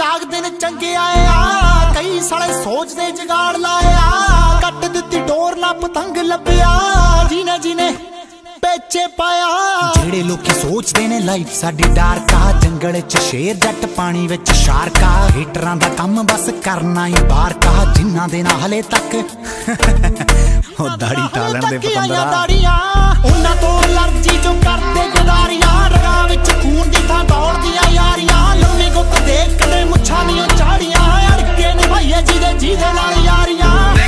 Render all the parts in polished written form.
ਜਾਗ दिन चंगे आए आ कई साले सोचदे जगाड़ लाए आ कट दित्ती डोर ना पतंग लभ्या जीने जीने पेचे पाया जेड़े लोकी सोचदे ने लाइफ साडी डार्क आ जंगल च शेर जट पानी विच शार्क आ हीटरां दा कम बस करना ही बाहर का जिन्हां दे ना हले तक ओ दाढ़ी टालन दे पतंदरा उन्हां तो एलर्जी जो करदे गदारियां रगां विच खून दी थां दौड़दियां यारियां लम्मी गुੱਤ देख कदे मुच्छां नीं झाड़ियां अड़के ने भाईए जीदे नाल यारियां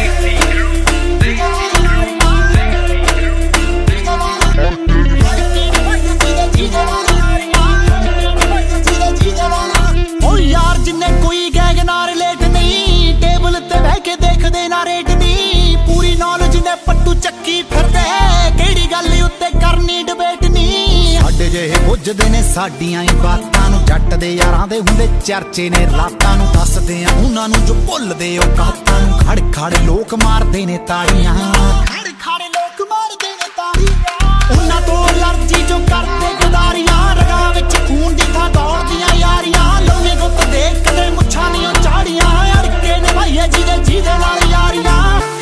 ओ यार जिन्ने कोई गैंग नाल रिलेट नहीं टेबल ते बैठ के देखदे ना रेट नहीं पूरी नॉलेज ने पट्टू चक्की फिरदे किहड़ी गल उत्ते करनी डिबेट नहीं साडे जिहे बुझदे ने साडियां ही बातां नूं जट दे यारां दे हुंदे चर्चे ने रातां नूं दसदे आ उन्हां नूं जो भुलदे ओ कातां नूं खड़ खड़ लोक मारदे ने ताड़ियां खड़ खड़ लोक मारदे ने ताड़ियां उन्हां तो एलर्जी जो करदे गदारियां रगां विच खून दी थां दौड़दियां यारियां लम्मी गुੱਤ देख कदे मुच्छां नीं झाड़ियां अड़के ने भाईए जीदे नाल यारियां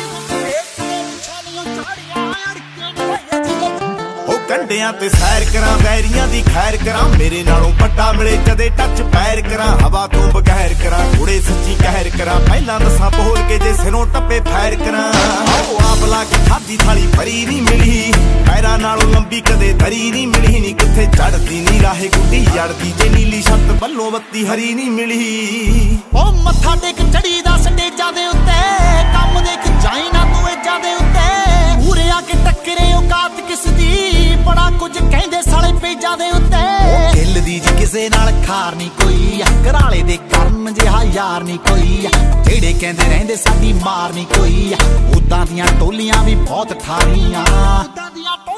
कंडियां ते सैर करा बैरियां दी खैर करा मेरे नालों पट्टा मिले कदे टच पैर करा हवा तो बगैर करा थोड़े सच्ची कहर करा पहला दसा बोल के जे सिरों टप्पे फैर करा आओ आप ला के खादी थाली भरी नहीं मिली पैरा नालों लंबी कदे दरी नहीं मिली नी किथे चढ़दी नी राहे गुड्डी जड़दी जे नीली छत बल्लों बत्ती हरी नहीं मिली ओ मत्था टेक चढ़ी दा स्टेजां दे उत्ते कम देख जाई ना तू एजां दे उत्ते पूरे आके टक्करे औकात किस दी बड़ा कुछ कहंदे साले पेजां दे उत्ते दिल दी जी किसे नाल खार नहीं कोई घराले दे करन जिहा यार नहीं कोई जेड़े कहंदे रहिंदे साडी मार नहीं कोई उदां दियां टोलियां भी बहुत ठारीआं